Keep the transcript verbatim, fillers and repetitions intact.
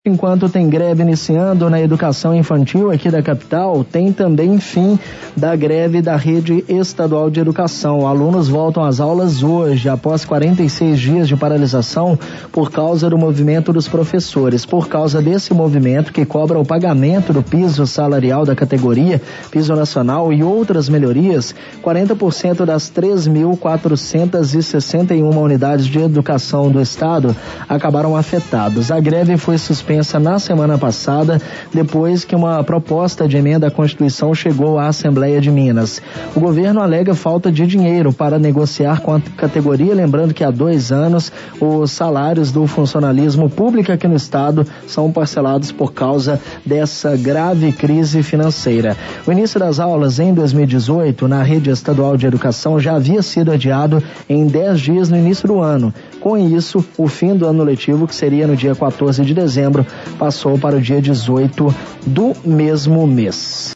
Enquanto tem greve iniciando na educação infantil aqui da capital, tem também fim da greve da rede estadual de educação. Alunos voltam às aulas hoje, após quarenta e seis dias de paralisação por causa do movimento dos professores. Por causa desse movimento que cobra o pagamento do piso salarial da categoria, piso nacional e outras melhorias, quarenta por cento das três mil quatrocentas e sessenta e uma unidades de educação do estado acabaram afetadas. A greve foi suspensa na semana passada, depois que uma proposta de emenda à Constituição chegou à Assembleia de Minas. O governo alega falta de dinheiro para negociar com a categoria, lembrando que há dois anos os salários do funcionalismo público aqui no estado são parcelados por causa dessa grave crise financeira. O início das aulas em dois mil e dezoito na rede estadual de educação já havia sido adiado em dez dias no início do ano. Com isso, o fim do ano letivo, que seria no dia quatorze de dezembro, passou para o dia dezoito do mesmo mês.